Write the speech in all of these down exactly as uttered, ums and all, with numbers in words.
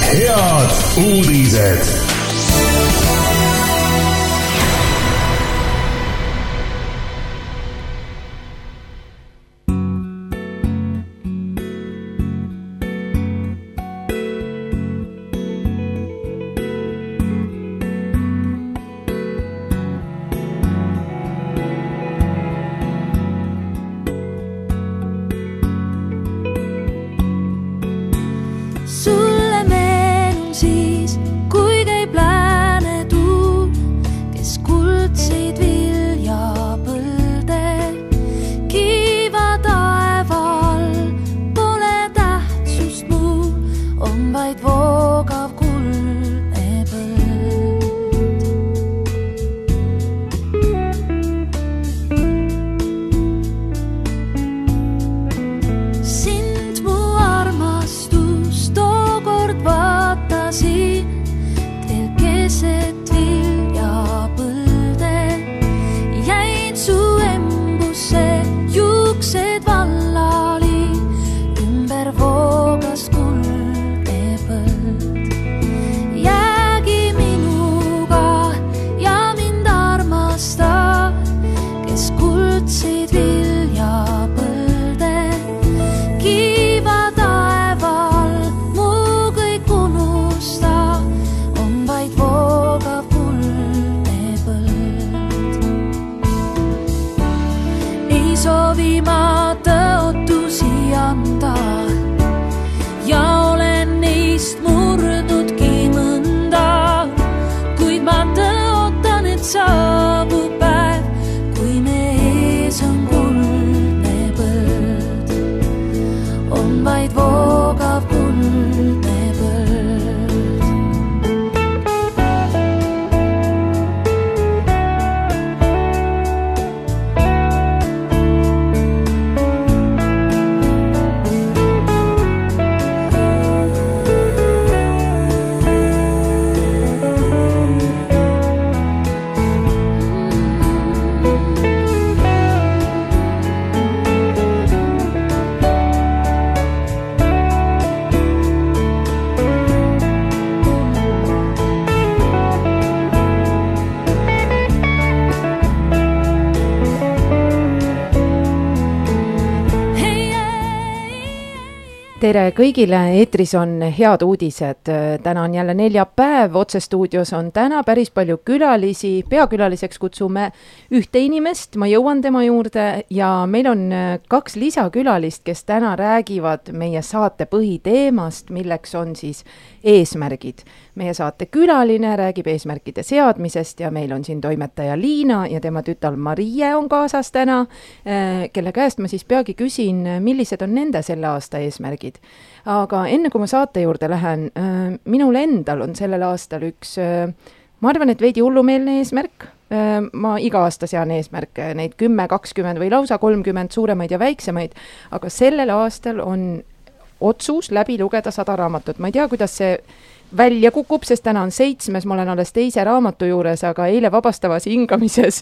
Head uudised. Tere kõigile, eetris on head uudised. Täna on jälle neljapäev, otsestuudios on täna päris palju külalisi. Peakülaliseks kutsume ühte inimest, ma jõuan tema juurde ja meil on kaks lisakülalist, kes täna räägivad meie saate põhiteemast, milleks on siis eesmärgid. Meie saate külaline räägib eesmärkide seadmisest ja meil on siin toimetaja Liina ja tema tütar Marie on kaasas täna, kelle käest ma siis peagi küsin, millised on nende selle aasta eesmärgid. Aga enne kui ma saate juurde lähen, minul endal on sellel aastal üks, ma arvan, et veidi hullumeelne eesmärk. Ma iga aasta sean eesmärke, neid kümme, kakskümmend või lausa kolmkümmend suuremaid ja väiksemaid, aga sellel aastal on otsus läbi lugeda sada raamatut. Ma ei tea, kuidas see välja kukub, sest täna on seitsmes, ma olen alles teise raamatu juures, aga eile vabastavas hingamises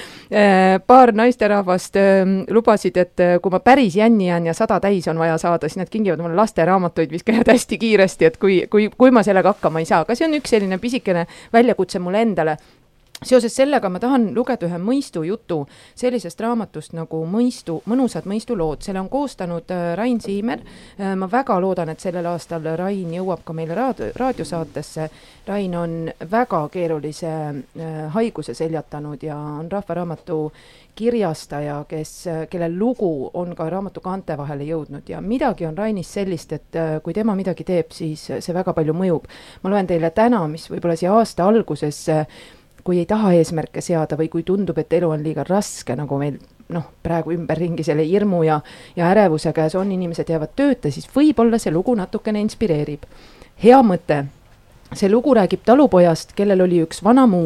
paar naisterahvast lubasid, et kui ma päris jänni jään ja sada täis on vaja saada, siis nad kingivad mulle laste raamatuid, mis käivad hästi kiiresti, et kui, kui, kui ma sellega hakkama ei saa. Aga see on üks selline pisikene väljakutse mulle endale. Seoses sellega ma tahan lugeda ühe mõistu jutu sellisest raamatust nagu mõistu, mõnusad mõistulood. Selle on koostanud Rain Siimer. Ma väga loodan, et sellel aastal Rain jõuab ka meile raadio, raadiosaatesse. Rain on väga keerulise haiguse seljatanud ja on rahvaraamatu kirjastaja, kes, kelle lugu on ka raamatu kaante vahele jõudnud ja midagi on Rainis sellist, et kui tema midagi teeb, siis see väga palju mõjub. Ma loen teile täna, mis võib-olla siia aasta alguses, kui ei taha eesmärke seada või kui tundub, et elu on liiga raske, nagu meil noh, praegu ümberringi selle hirmu ja, ja ärevuse käes on, inimesed jäävad tööta, siis võib-olla see lugu natukene inspireerib. Hea mõte. See lugu räägib talupojast, kellel oli üks vana muul.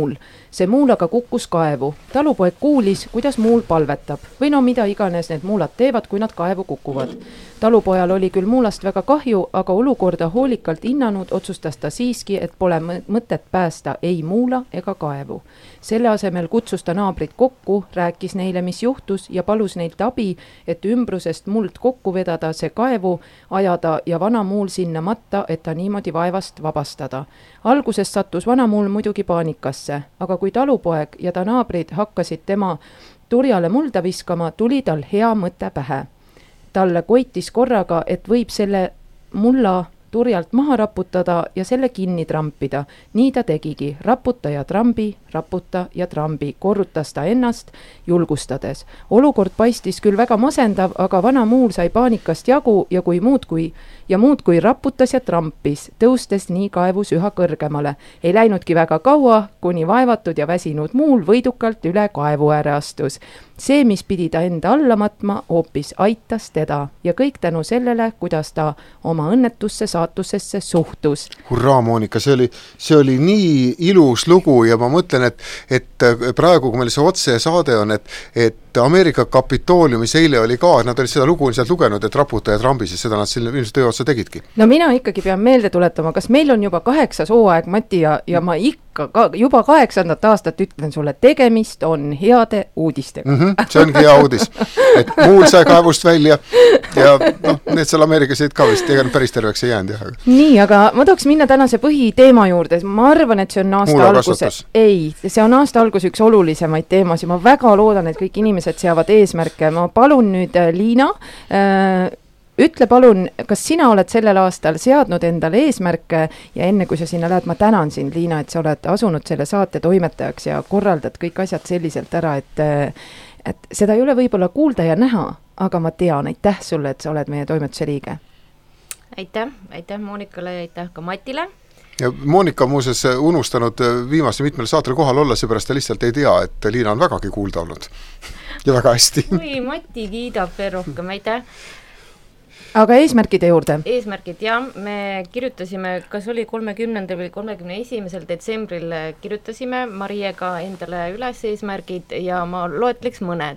see muul aga kukkus kaevu. Talupoeg kuulis, kuidas muul palvetab või no mida iganes need muulad teevad, kui nad kaevu kukuvad. Talupojal oli küll muulast väga kahju, aga olukorda hoolikalt hinnanud otsustas ta siiski, et pole mõtet päästa ei muula ega kaevu. Selle asemel kutsus ta naabrid kokku, rääkis neile, mis juhtus ja palus neilt abi, et ümbrusest muld kokku vedada, see kaevu ajada ja vana muul sinna matta, et ta niimoodi vaevast vabastada. Alguses sattus vana muul muidugi paanikasse, aga kui talupoeg ja ta naabrid hakkasid tema turjale mulda viskama, tuli tal hea mõte pähe. Talle koitis korraga, et võib selle mulla turjalt maha raputada ja selle kinni trampida. Nii ta tegigi. Raputa ja trambi, raputa ja trambi. Korrutas ta ennast, julgustades. Olukord paistis küll väga masendav, aga vana muul sai paanikast jagu ja kui muud kui ja muud kui raputas ja trampis, tõustes nii kaevus üha kõrgemale. Ei läinudki väga kaua, kuni vaevatud ja väsinud muul võidukalt üle kaevu ääre astus. See, mis pidi ta enda alla matma, hoopis aitas teda ja kõik tänu sellele, kuidas ta oma õnnetusse saatusesse suhtus. Hurraa, Monika, see oli, see oli nii ilus lugu ja ma mõtlen, et, et praegu, kui meil see otse saade on, et, et Ameerika Kapitooliumis eile oli ka, nad olid seda lugu sealt lugenud, et raputa ja trambi, siis seda nad selle ilmselt töö otsa tegidki. No mina ikkagi pean meelde tuletama, kas meil on juba kaheksas hooaeg, Mati, ja, ja ma ikka ka, juba kaheksandat aastat ütlen sulle, tegemist on heade uudistega. Mm -hmm, see ongi hea uudis, et muul sai kaevust välja ja noh, need seal Ameerikas jäid ka vist, ega päris terveks ei jäänud. Jah. Nii, aga ma tooks minna tänase põhiteema juurde, ma arvan, et see on aasta algus. Ei, see on aasta algus üks olulisemaid teemasid, ma väga loodan, et kõik inimesed seavad eesmärke. Ma palun nüüd, Liina, äh, ütle palun, kas sina oled sellel aastal seadnud endale eesmärke ja enne kui sa sinna lähed, ma tänan sind, Liina, et sa oled asunud selle saate toimetajaks ja korraldad kõik asjad selliselt ära, et, et seda ei ole võib-olla kuulda ja näha, aga ma tean, aitäh sulle, et sa oled meie toimetuse liige. Aitäh, aitäh Monikale ja aitäh ka Matile. Ja Monika on muuseas unustanud viimase mitmel saatel kohal olla, seepärast ta lihtsalt ei tea, et Liina on vägagi kuulda olnud ja väga hästi. Kui Mati kiidab veel rohkem, aitäh. Aga eesmärkide juurde? Eesmärgid, jah, me kirjutasime, kas oli kolmekümnendal või kolmekümne esimesel detsembril kirjutasime Mariega endale üles eesmärgid ja ma loetleks mõned.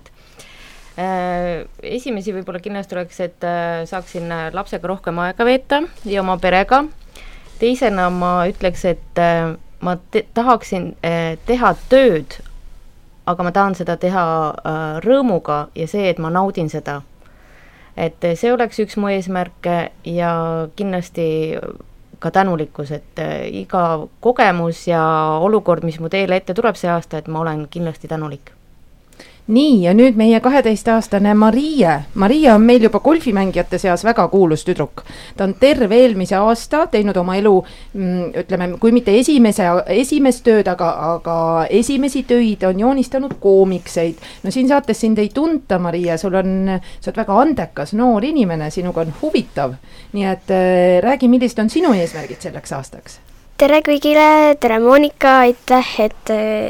Esimesi võib-olla kindlasti oleks, et saaksin lapsega rohkem aega veeta ja oma perega. Teisena ma ütleks, et ma te- tahaksin teha tööd, aga ma tahan seda teha rõõmuga ja see, et ma naudin seda. Et see oleks üks mu eesmärke ja kindlasti ka tänulikkus, et iga kogemus ja olukord, mis mu teele ette tuleb see aasta, et ma olen kindlasti tänulik. Nii, ja nüüd meie kaheteistaastane Marie. Maria on meil juba golfimängijate seas väga kuulus tüdruk. Ta on terve eelmise aasta teinud oma elu, ütleme, kui mitte esimese, esimest tööd, aga, aga esimesi töid on joonistanud koomikseid. No siin saates sind ei tunta, Maria, sul on, sa oled väga andekas noor inimene, sinuga on huvitav. Nii et äh, räägi, millised on sinu eesmärgid selleks aastaks? Tere kõigile, tere Monika, aitäh, et äh,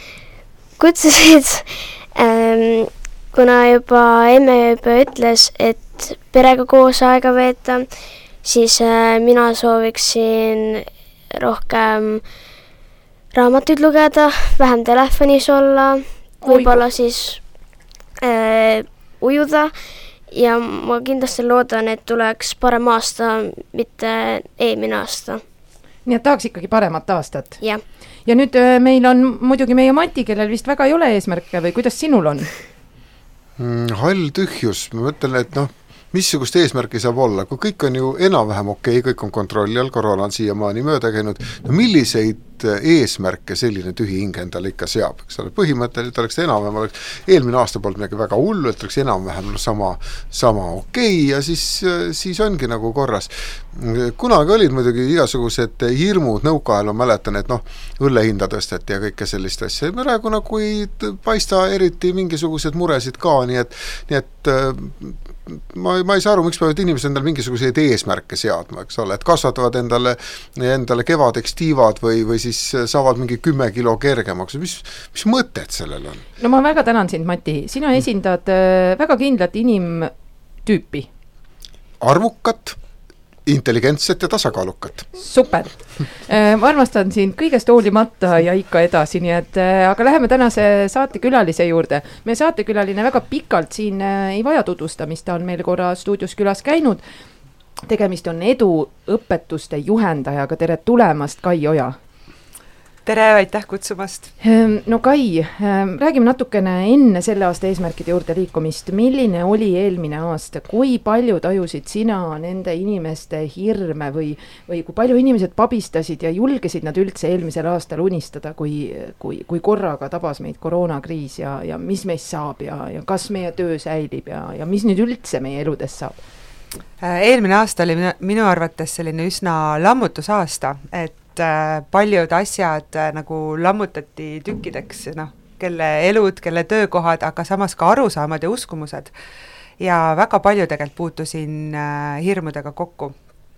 kutsusid. Ähm, kuna juba emme juba ütles, et perega koos aega veeta, siis äh, mina sooviksin rohkem raamatuid lugeda, vähem telefonis olla, võib-olla siis äh, ujuda ja ma kindlasti loodan, et tuleks parem aasta, mitte eelmine aasta. Nii et tahaks ikkagi paremat aastat? Jah. Ja nüüd meil on muidugi meie Mati, kellel vist väga ei ole eesmärke või kuidas sinul on? Mm, hall tühjus, ma mõtlen, et noh, missugust eesmärki saab olla, kui kõik on ju enam-vähem okei, okay, kõik on kontrolli all, koroona on siiamaani mööda käinud, no milliseid eesmärke selline tühi hing endale ikka seab, eks ole, põhimõtteliselt oleks enam-vähem, oleks eelmine aasta polnud midagi väga hullu, et oleks enam-vähem sama, sama okei okay, ja siis, siis ongi nagu korras. Kunagi olid muidugi igasugused hirmud nõukaajal, ma mäletan, et noh, õllehinda tõsteti ja kõike sellist asja. Praegu nagu ei paista eriti mingisugused muresid ka, nii et, nii et ma, ma ei saa aru, miks peavad inimesed endale mingisuguseid eesmärke seadma, eks ole, et kasvatavad endale, endale kevadeks tiivad või, või siis saavad mingi kümme kilo kergemaks. Mis, mis mõtted sellel on? No ma väga tänan sind, Mati. Sina esindad väga kindlat inimtüüpi. Arvukat, intelligentset ja tasakaalukat. Super. Ma armastan sind kõigest hoolimata ja ikka edasi, nii et aga läheme tänase saatekülalise juurde. Meie saatekülaline väga pikalt siin ei vaja tutvustamist, ta on meil korra stuudios külas käinud. Tegemist on edu õpetuste juhendajaga. Tere tulemast, Kai Oja. Tere, aitäh kutsumast. No Kai, räägime natukene enne selle aasta eesmärkide juurde liikumist. Milline oli eelmine aasta? Kui palju tajusid sina nende inimeste hirme või, või kui palju inimesed pabistasid ja julgesid nad üldse eelmisel aastal unistada, kui, kui, kui korraga tabas meid koroonakriis ja, ja mis meist saab ja, ja kas meie töö säilib ja, ja mis nüüd üldse meie eludest saab? Eelmine aasta oli minu, minu arvates selline üsna lammutusaasta, et paljud asjad nagu lammutati tükkideks, noh, kelle elud, kelle töökohad, aga samas ka arusaamad ja uskumused. Ja väga palju tegelikult puutusin hirmudega kokku.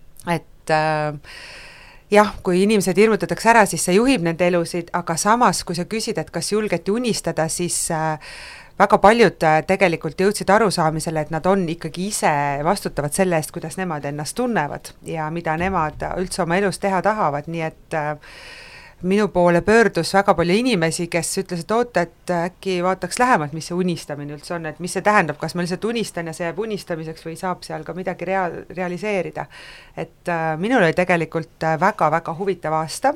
Et äh, jah, kui inimesed hirmutatakse ära, siis see juhib nende elusid, aga samas, kui sa küsid, et kas julgeti unistada, siis äh, väga paljud tegelikult jõudsid arusaamisele, et nad on ikkagi ise vastutavad selle eest, kuidas nemad ennast tunnevad ja mida nemad üldse oma elus teha tahavad, nii et äh, minu poole pöördus väga palju inimesi, kes ütlesid, oota, et äkki vaataks lähemalt, mis see unistamine üldse on, et mis see tähendab, kas ma lihtsalt unistan ja see jääb unistamiseks või saab seal ka midagi rea- realiseerida. Et äh, minul oli tegelikult väga-väga huvitav aasta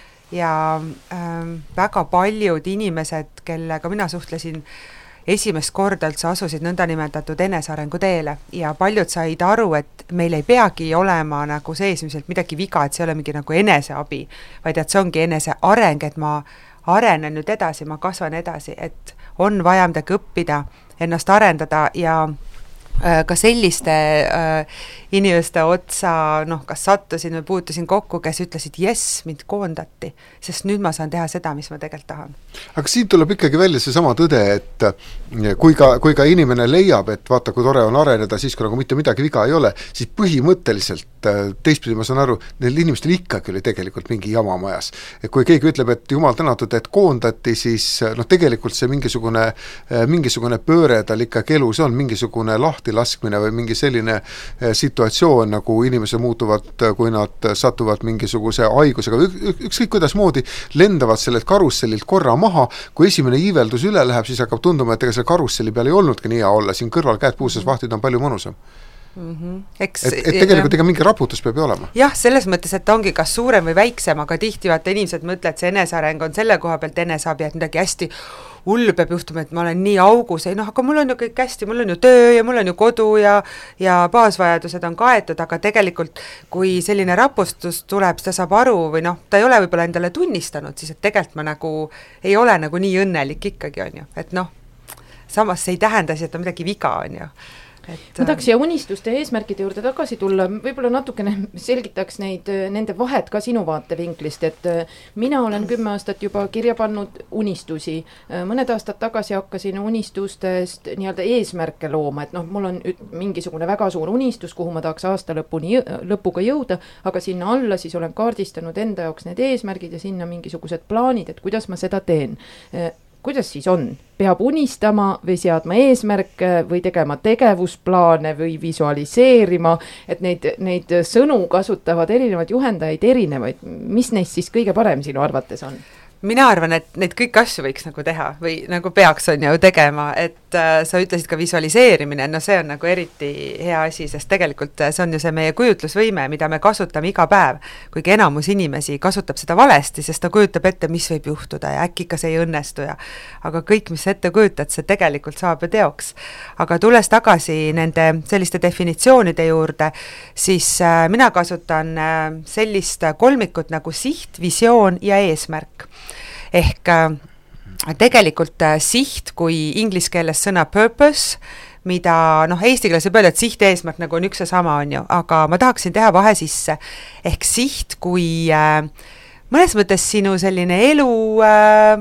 ja äh, väga paljud inimesed, kellega mina suhtlesin, esimest korda üldse asusid nõndanimetatud enesearengu teele ja paljud said aru, et meil ei peagi olema nagu seesmiselt midagi viga, et see ei ole mingi nagu eneseabi, vaid et see ongi eneseareng, et ma arenen nüüd edasi, ma kasvan edasi, et on vaja midagi õppida, ennast arendada ja äh, ka selliste äh, inimeste otsa, noh, kas sattusin või puutusin kokku, kes ütlesid, jess, mind koondati, sest nüüd ma saan teha seda, mis ma tegelikult tahan. Aga siin tuleb ikkagi välja see sama tõde, et kui ka, kui ka inimene leiab, et vaata, kui tore on areneda, siis kui nagu mitte midagi viga ei ole, siis põhimõtteliselt teistpidi ma saan aru, neil inimestel ikkagi oli tegelikult mingi jama majas. Et kui keegi ütleb, et jumal tänatud, et koondati, siis noh, tegelikult see mingisugune, mingisugune pööre tal ikkagi elus on, mingisugune lahtilaskmine või mingi selline situatsioon, nagu inimesed muutuvad, kui nad satuvad mingisuguse haigusega, ükskõik kuidas moodi, lendavad sellelt karussellilt korra maha, kui esimene iiveldus üle läheb, siis hakkab tunduma, et ega selle karusselli peal ei olnudki nii hea olla, siin kõrval käed puuses vahtid on palju mõnusam. Mm-hmm. Eks, et, et tegelikult ega mingi raputus peab ju olema. Jah, selles mõttes, et ongi kas suurem või väiksem, aga tihti vaata inimesed mõtlevad, et see eneseareng on selle koha pealt eneseabi, et midagi hästi hull peab juhtuma, et ma olen nii augus, ei noh, aga mul on ju kõik hästi, mul on ju töö ja mul on ju kodu ja, ja baasvajadused on kaetud, aga tegelikult kui selline rapustus tuleb, seda saab aru või noh, ta ei ole võib-olla endale tunnistanud, siis et tegelikult ma nagu ei ole nagu nii õnnelik ikkagi on ju, et noh, samas see ei tähenda siis, et on midagi viga on ju. Et, ma tahaks siia unistuste eesmärkide juurde tagasi tulla, võib-olla natukene selgitaks neid, nende vahet ka sinu vaatevinklist, et mina olen kümme aastat juba kirja pannud unistusi, mõned aastad tagasi hakkasin unistustest nii-öelda eesmärke looma, et noh, mul on mingisugune väga suur unistus, kuhu ma tahaks aasta lõpuni, lõpuga jõuda, aga sinna alla siis olen kaardistanud enda jaoks need eesmärgid ja sinna mingisugused plaanid, et kuidas ma seda teen. Kuidas siis on? Peab unistama või seadma eesmärke või tegema tegevusplaane või visualiseerima, et neid, neid sõnu kasutavad erinevad juhendajaid erinevaid. Mis neist siis kõige parem sinu arvates on? Mina arvan, et neid kõik asju võiks nagu teha või nagu peaks on ju tegema, et äh, sa ütlesid ka visualiseerimine, no see on nagu eriti hea asi, sest tegelikult see on ju see meie kujutlusvõime, mida me kasutame iga päev, kuigi enamus inimesi kasutab seda valesti, sest ta kujutab ette, mis võib juhtuda ja äkki ka see ei õnnestu ja aga kõik, mis ette kujutad, see tegelikult saab ju teoks. Aga tulles tagasi nende selliste definitsioonide juurde, siis äh, mina kasutan äh, sellist kolmikut nagu siht, visioon ja eesmärk. Ehk äh, tegelikult äh, siht, kui inglise keeles sõna purpose, mida noh, eesti keeles võib öelda, et siht ja eesmärk nagu on üks ja sama on ju, aga ma tahaksin teha vahe sisse. Ehk siht, kui äh, mõnes mõttes sinu selline elu äh,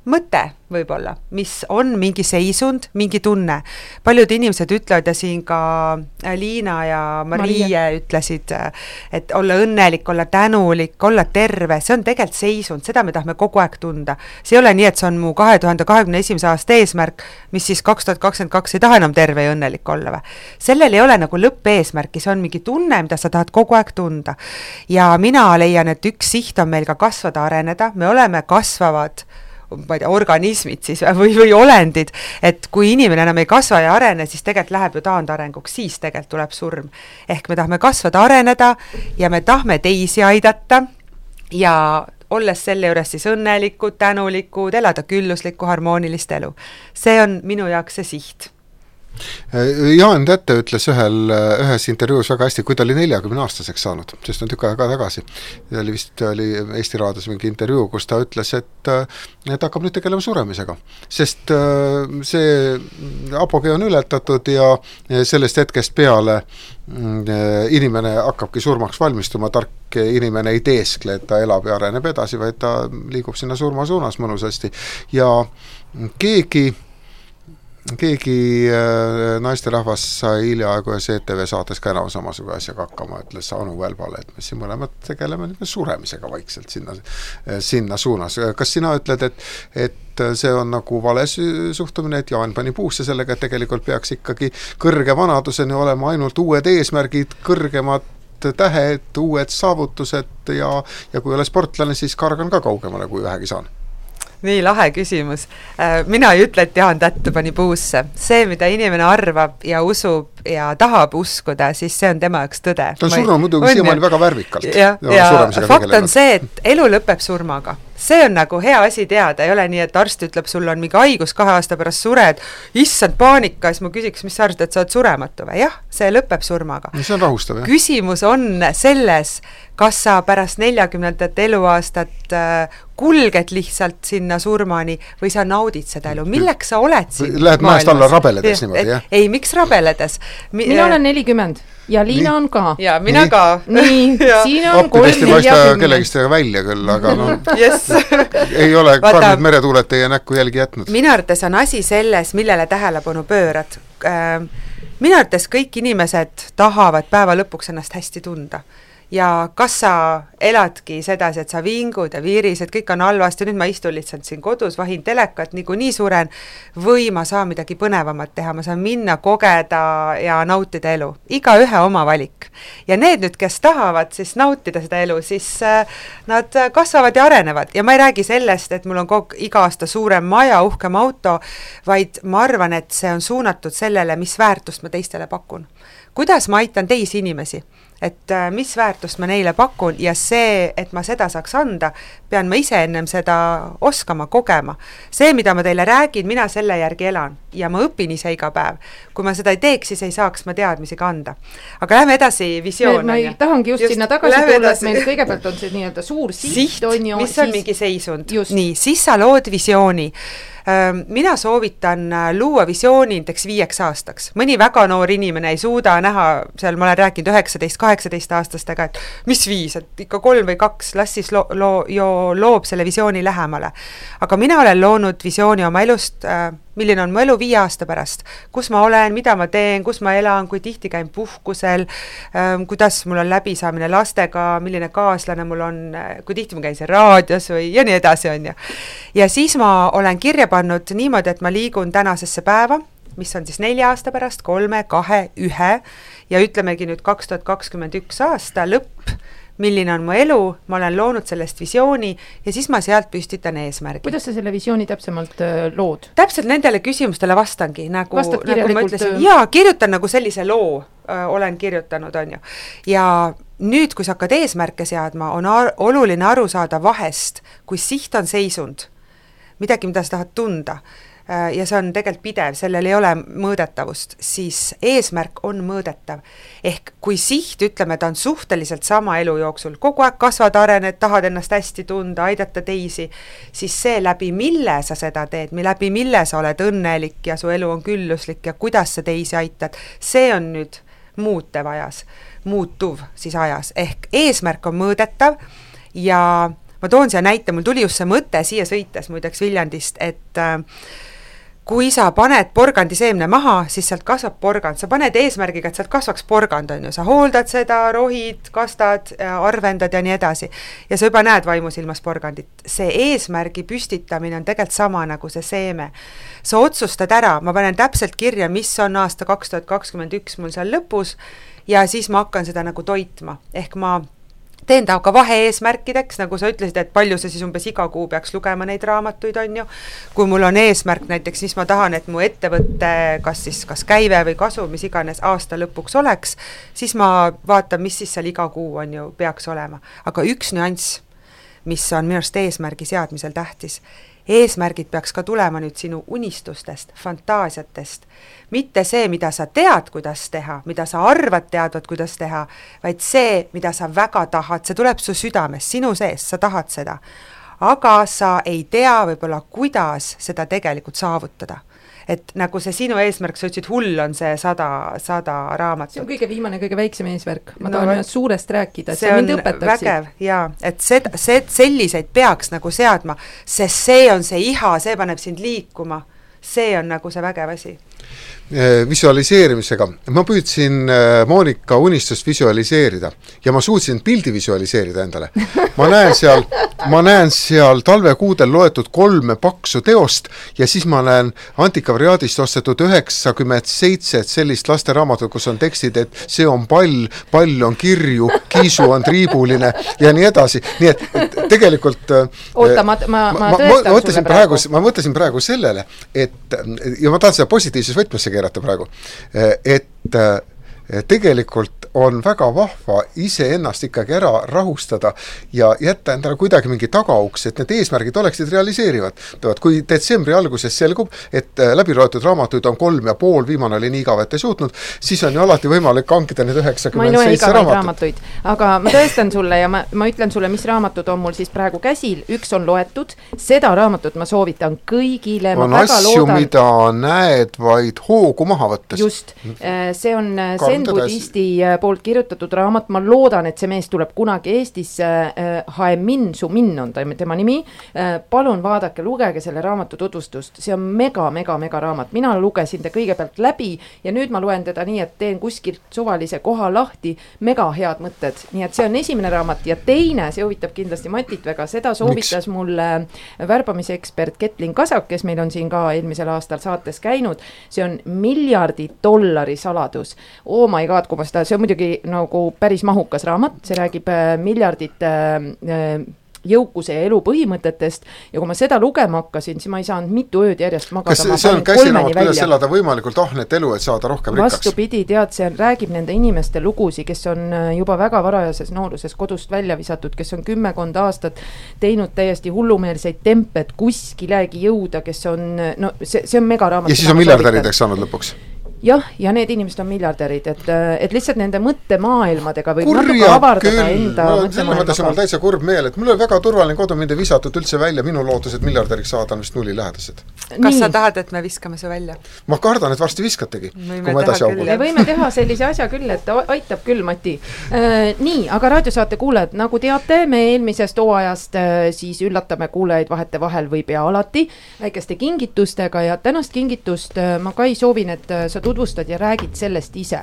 mõte võib-olla, mis on mingi seisund, mingi tunne. Paljud inimesed ütlevad ja siin ka Liina ja Marie, Marie. ütlesid, et olla õnnelik, olla tänulik, olla terve, see on tegelikult seisund, seda me tahame kogu aeg tunda. See ei ole nii, et see on mu kahe tuhande kahekümne esimese aasta eesmärk, mis siis kaks tuhat kakskümmend kaks ei taha enam terve ja õnnelik olla. Või? Sellel ei ole nagu lõppeesmärki, see on mingi tunne, mida sa tahad kogu aeg tunda. Ja mina leian, et üks siht on meil ka kasvada, areneda, me oleme kasvavad ma ei tea, organismid siis või, või olendid, et kui inimene enam ei kasva ja arene, siis tegelikult läheb ju taandarenguks, siis tegelikult tuleb surm. Ehk me tahame kasvada, areneda ja me tahame teisi aidata ja olles selle juures siis õnnelikud, tänulikud, elada külluslikku, harmoonilist elu. See on minu jaoks see siht. Jaan Tätte ütles ühel, ühes intervjuus väga hästi, kui ta oli neljakümne aastaseks saanud, sest on tükk aega tagasi. Ta oli vist oli Eesti Raadios mingi intervjuu, kus ta ütles, et, et hakkab nüüd tegelema suremisega. Sest see apogee on ületatud ja sellest hetkest peale inimene hakkabki surmaks valmistuma, tark inimene ei teeskle, et ta elab ja areneb edasi, vaid ta liigub sinna surma suunas mõnusasti. Ja keegi Keegi äh, naisterahvas sai hiljaaegu ühes E T V saates ka enam samasugune asjaga hakkama, ütles Anu Välbale, et me siin mõlemad tegeleme suremisega vaikselt sinna, sinna suunas. Kas sina ütled, et, et see on nagu vale suhtumine, et Jaan pani puusse sellega, et tegelikult peaks ikkagi kõrge vanaduseni olema ainult uued eesmärgid, kõrgemad tähed, uued saavutused ja, ja kui ole sportlane, siis kargan ka kaugemale, kui vähegi saan? Nii lahe küsimus. Mina ei ütle, et Jaan Tätte pani puusse. See, mida inimene arvab ja usub ja tahab uskuda, siis see on tema jaoks tõde. Ta on surnud muidugi siiamaani väga värvikalt. Ja, ja fakt on see, et elu lõpeb surmaga. See on nagu hea asi teada, ei ole nii, et arst ütleb, sul on mingi haigus kahe aasta pärast sured, issand paanika, siis ma küsiks, mis sa arvad, et sa oled surematu või? Jah, see lõpeb surmaga. See on rahustav, jah? Küsimus on selles, kas sa pärast neljakümnendat eluaastat äh, kulged lihtsalt sinna surmani või sa naudid seda elu. Milleks sa oled siin? Lähed mäest alla rabeledes niimoodi, jah? Ei, miks rabeledes? Mi- mina olen nelikümmend ja Liina nii. On ka. Ja mina nii. Ka. Nii, siin on kolm neljakümne. Kellegist välja küll, aga no yes. ei ole karmid meretuuled teie näkku jälgi jätnud. Minu arvates on asi selles, millele tähelepanu pöörad. Minu arvates kõik inimesed tahavad päeva lõpuks ennast hästi tunda. Ja kas sa eladki sedasi, et sa vingud ja viirised, kõik on halvasti, nüüd ma istun lihtsalt siin kodus, vahin telekat, nigu nii suren, või ma saan midagi põnevamat teha, ma saan minna, kogeda ja nautida elu. Iga ühe oma valik. Ja need nüüd, kes tahavad siis nautida seda elu, siis äh, nad kasvavad ja arenevad. Ja ma ei räägi sellest, et mul on kogu, iga aasta suurem maja, uhkem auto, vaid ma arvan, et see on suunatud sellele, mis väärtust ma teistele pakun. Kuidas ma aitan teisi inimesi? Et äh, mis väärtust ma neile pakun ja see, et ma seda saaks anda, pean ma ise ennem seda oskama, kogema. See, mida ma teile räägin, mina selle järgi elan ja ma õpin ise iga päev. Kui ma seda ei teeks, siis ei saaks ma teadmisi kanda. Aga lähme edasi visioon. Ma, ma tahangi just, just sinna tagasi tulla, et meil kõigepealt on see nii-öelda suur siht, siht, on ju. Mis on siis... mingi seisund. Just. Nii, siis sa lood visiooni. Mina soovitan luua visiooni näiteks viieks aastaks. Mõni väga noor inimene ei suuda näha, seal ma olen rääkinud üheksateist kaheksateist aastastega, et mis viis, et ikka kolm või kaks, las siis lo, lo, jo, loob selle visiooni lähemale. Aga mina olen loonud visiooni oma elust, milline on mu elu viie aasta pärast, kus ma olen, mida ma teen, kus ma elan, kui tihti käin puhkusel, kuidas mul on läbisaamine lastega, milline kaaslane mul on, kui tihti ma käin see raadios või ja nii edasi on ju. Ja siis ma olen kirja pannud niimoodi, et ma liigun tänasesse päeva, mis on siis nelja aasta pärast, kolme, kahe, ühe ja ütlemegi nüüd kaks tuhat kakskümmend üks aasta lõpp, milline on mu elu, ma olen loonud sellest visiooni ja siis ma sealt püstitan eesmärgi. Kuidas sa selle visiooni täpsemalt äh, lood? Täpselt nendele küsimustele vastangi, nagu, nagu ma ütlesin. Jaa, kirjutan nagu sellise loo, äh, olen kirjutanud, on ju. Ja nüüd, kui sa hakkad eesmärke seadma, on ar- oluline aru saada vahest, kui siht on seisund, midagi, mida sa tahad tunda, ja see on tegelikult pidev, sellel ei ole mõõdetavust, siis eesmärk on mõõdetav. Ehk kui siht, ütleme, ta on suhteliselt sama elu jooksul, kogu aeg kasvad, arened, tahad ennast hästi tunda, aidata teisi, siis see läbi mille sa seda teed, läbi mille sa oled õnnelik ja su elu on külluslik ja kuidas sa teisi aitad, see on nüüd muutev ajas, muutuv siis ajas. Ehk eesmärk on mõõdetav ja ma toon siia näite, mul tuli just see mõte siia sõites muideks Viljandist, et äh, kui sa paned porgandiseemne maha, siis sealt kasvab porgand, sa paned eesmärgiga, et sealt kasvaks porgand, on ju, sa hooldad seda, rohid, kastad, arvendad ja nii edasi. Ja sa juba näed vaimusilmas porgandit. See eesmärgi püstitamine on tegelikult sama nagu see seeme. Sa otsustad ära, ma panen täpselt kirja, mis on aasta kaks tuhat kakskümmend üks mul seal lõpus ja siis ma hakkan seda nagu toitma. Ehk ma teen ta ka vahe-eesmärkideks, nagu sa ütlesid, et palju sa siis umbes iga kuu peaks lugema neid raamatuid, on ju. Kui mul on eesmärk näiteks, siis ma tahan, et mu ettevõtte, kas siis kas käive või kasu, mis iganes aasta lõpuks oleks, siis ma vaatan, mis siis seal iga kuu on ju, peaks olema. Aga üks nüanss, mis on minu arust eesmärgi seadmisel tähtis, eesmärgid peaks ka tulema nüüd sinu unistustest, fantaasiatest, mitte see, mida sa tead, kuidas teha, mida sa arvad teadvad, kuidas teha, vaid see, mida sa väga tahad, see tuleb su südames, sinu sees, sa tahad seda. Aga sa ei tea võib-olla, kuidas seda tegelikult saavutada. Et nagu see sinu eesmärk, sa ütlesid, hull on see sada, sada raamatut. See on kõige viimane, kõige väiksem eesmärk. Ma no, tahan ühest suurest rääkida, see, see mind õpetaksid. Vägev, jaa, et see, see, selliseid peaks nagu seadma, sest see on see iha, see paneb sind liikuma. See on nagu see vägev asi. Visualiseerimisega. Ma püüdsin Monika unistust visualiseerida ja ma suutsin pildi visualiseerida endale. Ma näen seal, ma näen seal talvekuudel loetud kolme paksu teost ja siis ma näen antikvariaadist ostetud üheksakümmend seitse sellist lasteraamatut, kus on tekstid, et see on pall, pall on kirju, kiisu on triibuline ja nii edasi. Nii et, et tegelikult Oota, ma, ma, ma, ma tõestan sulle praegu. Ma mõtlesin praegu sellele, et ja ma tahan seda positiivses võtmesse keerata praegu, et tegelikult on väga vahva ise ennast ikkagi ära rahustada ja jätta endale kuidagi mingi tagauks, et need eesmärgid oleksid realiseerivad. Kui detsembri alguses selgub, et läbiloetud raamatuid on kolm ja pool, viimane oli nii igav, et ei suutnud, siis on ju alati võimalik hankida need üheksakümmend seitse raamatut. raamatuid. Aga ma tõestan sulle ja ma, ma ütlen sulle, mis raamatud on mul siis praegu käsil. Üks on loetud, seda raamatut ma soovitan kõigile. On ma asju, loodan... mida näed vaid hoogu maha võttes. Just, see on zen-budisti poolt kirjutatud raamat, ma loodan, et see mees tuleb kunagi Eestisse, Hae Min, Su Min on tema nimi, palun vaadake, lugege selle raamatu tutvustust, see on mega, mega, mega raamat, mina lugesin ta kõigepealt läbi ja nüüd ma loen teda nii, et teen kuskilt suvalise koha lahti, mega head mõtted, nii et see on esimene raamat ja teine, see huvitab kindlasti Matit väga, seda soovitas Miks? mulle värbamisekspert Ketlin Kasak, kes meil on siin ka eelmisel aastal saates käinud, see on miljardi dollari saladus, oh my god, kui ma seda, see on muidugi nagu päris mahukas raamat, see räägib miljardite jõukuse ja elu põhimõtetest ja kui ma seda lugema hakkasin, siis ma ei saanud mitu ööd järjest magada. Kas see on käsiraamat, kuidas elada võimalikult ahnet elu, et saada rohkem rikkaks? Vastupidi, tead, see räägib nende inimeste lugusi, kes on juba väga varajases nooruses kodust välja visatud, kes on kümmekond aastat teinud täiesti hullumeelseid temped kuskilegi jõuda, kes on, no see, see on mega raamat. Ja siis on miljardärideks saanud lõpuks? Jah, ja need inimesed on miljardärid, et, et lihtsalt nende mõttemaailmadega võib natuke avardada enda mõttemaailma. Selle mõttes on mul täitsa kurb meel, et mul on väga turvaline kodu, mind ei visatud üldse välja, minu lootused miljardäriks saada on vist nulli lähedased. Kas Nii. sa tahad, et me viskame see välja? Ma kardan, et varsti viskategi. Me võime teha sellise asja küll, et aitab küll, Mati. Äh, nii, aga raadiosaate kuulajad, nagu teate, me eelmisest hooajast äh, siis üllatame kuulajaid vahete vahel või pea alati väikeste kingitustega ja tänast kingitust äh, ma Kai soovin, et äh, sa tutvustad ja räägid sellest ise.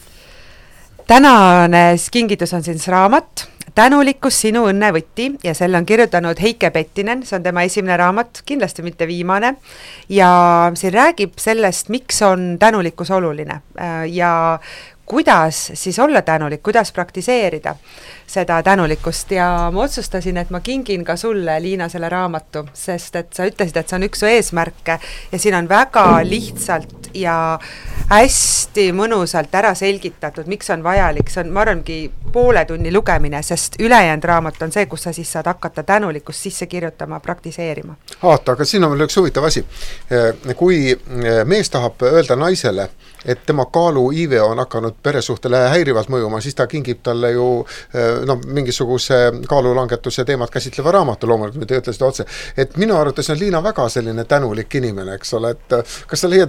Tänane kingitus on siis raamat Tänulikkus sinu õnnevõti ja selle on kirjutanud Heike Pettinen, see on tema esimene raamat, kindlasti mitte viimane ja siin räägib sellest, miks on tänulikkus oluline ja kuidas siis olla tänulik, kuidas praktiseerida seda tänulikkust ja ma otsustasin, et ma kingin ka sulle, Liina, selle raamatu, sest et sa ütlesid, et see on üks su eesmärke ja siin on väga lihtsalt ja hästi mõnusalt ära selgitatud, miks on vajalik, see on, ma arvangi, poole tunni lugemine, sest ülejäänud raamat on see, kus sa siis saad hakata tänulikkust sisse kirjutama, praktiseerima. Aata, aga siin on veel üks huvitav asi. Kui mees tahab öelda naisele, et tema kaalu iive on hakanud peresuhtele häirivalt mõjuma, siis ta kingib talle ju no, mingisuguse kaalulangetuse teemat käsitleva raamatu, loomulikult, mida ütlesid otse. Et minu arvates on Liina väga selline tänulik inimene, eks ole, et kas sa leiad, et tal on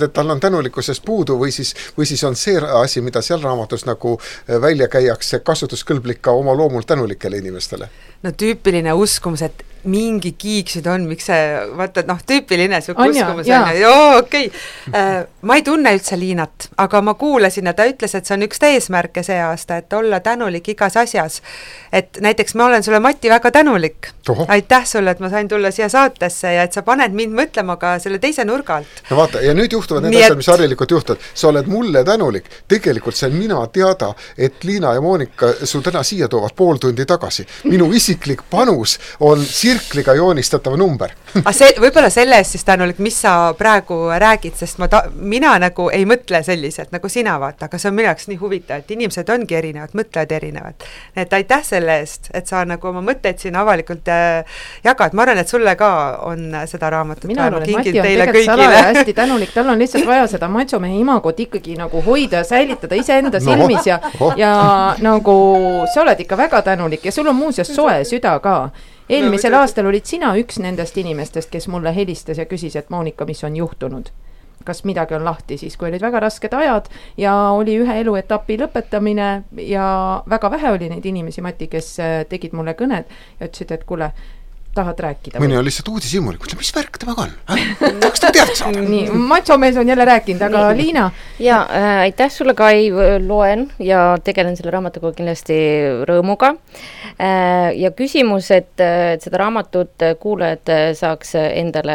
tänulikkusest puudu või siis, või siis on see asi, mida seal raamatus nagu välja käiakse kasutuskõlblik ka oma loomult tänulikele inimestele? No tüüpiline uskumus, et mingi kiiksud on, miks see, vaata, noh, tüüpiline siuke uskumus on, joo, okei okay. Ma ei tunne üldse Liinat, aga ma kuulasin ja ta ütles, et see on üks eesmärke see aasta, et olla tänulik igas asjas. Et näiteks ma olen sulle, Mati, väga tänulik. Toho. Aitäh sulle, et ma sain tulla siia saatesse ja et sa paned mind mõtlema ka selle teise nurga alt. No vaata, ja nüüd juhtuvad need Nii asjad, et... mis harilikult juhtuvad. Sa oled mulle tänulik. Tegelikult see on mina teada, et Liina ja Moonika su täna siia toovad pool tundi tagasi. Minu isiklik panus on sirkliga joonistatav number. Aga see, võib-olla selle eest siis tänulik, mis sa praegu räägid, sest ma ta, mina nagu ei mõtle selliselt, nagu sina vaata, aga see on minu jaoks nii huvitav, et inimesed ongi erinevad, mõtlevad erinevad. Et aitäh selle eest, et sa nagu oma mõtteid siin avalikult jagad. Ma arvan, et sulle ka on seda raamatut. Mina arvan, et Mati on tegelikult salaja hästi tänulik, tal on lihtsalt vaja seda maitsomehe imagot ikkagi nagu hoida ja säilitada iseenda silmis ja, ja nagu sa oled ikka väga tänulik ja sul on muuseas soe süda ka. Eelmisel aastal olid sina üks nendest inimestest, kes mulle helistas ja küsis, et Moonika, mis on juhtunud? Kas midagi on lahti siis, kui olid väga rasked ajad ja oli ühe eluetapi lõpetamine ja väga vähe oli neid inimesi, Mati, kes tegid mulle kõned ja ütlesid, et kuule, tahad rääkida? Mõni on lihtsalt uudishimulik, ütle, mis värk temaga on? Tahaks ta teada saada? Nii, machomees on jälle rääkinud, aga Nii. Liina? Ja, äh, aitäh sulle, Kai, loen ja tegelen selle raamatuga kindlasti rõõmuga. Äh, ja küsimus, et, et seda raamatut kuulajad saaks endale,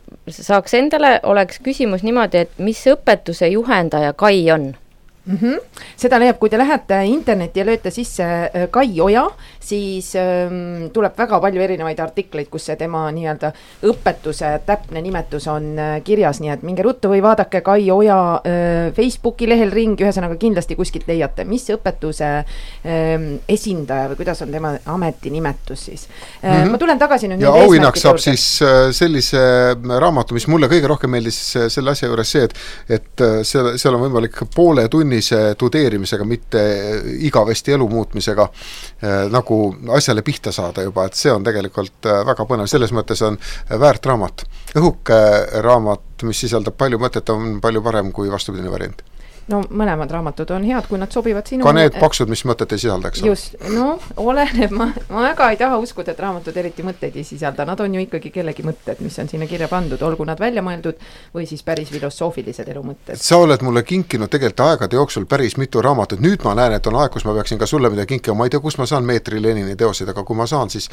saaks endale, oleks küsimus niimoodi, et mis õpetuse juhendaja Kai on? Mm-hmm. Seda leiab, kui te lähete internetti ja lööte sisse Kai Oja, siis ähm, tuleb väga palju erinevaid artikleid, kus see tema nii-öelda õpetuse täpne nimetus on äh, kirjas, nii et minge ruttu või vaadake Kai Oja äh, Facebooki lehel ring, ühesõnaga kindlasti kuskilt leiate, mis õpetuse äh, esindaja või kuidas on tema ametinimetus siis. Äh, mm-hmm. Ma tulen tagasi nüüd ja auhinnaks saab juurde. Siis äh, sellise raamatu, mis mulle kõige rohkem meeldis selle asja juures see, et, et seal, seal on võimalik poole tunni tudeerimisega, mitte igavesti elu muutmisega äh, nagu asjale pihta saada juba, et see on tegelikult äh, väga põnev, selles mõttes on väärt raamat. Õhuke raamat, mis sisaldab palju mõtet, on palju parem kui vastupidine variant. No mõlemad raamatud on head, kui nad sobivad sinu... Ka need paksud, mis mõtted ei sisaldaks. Just, no oleneb, ma, ma väga ei taha uskuda, et raamatud eriti mõtteid ei sisalda. Nad on ju ikkagi kellegi mõtted, mis on sinna kirja pandud, olgu nad välja mõeldud või siis päris filosoofilised elumõtted. Sa oled mulle kinkinud tegelikult aegade jooksul päris mitu raamatut. Nüüd ma näen, et on aeg, kus ma peaksin ka sulle midagi kinkima. Ma ei tea, kus ma saan Meetri Lenini teoseid, aga kui ma saan, siis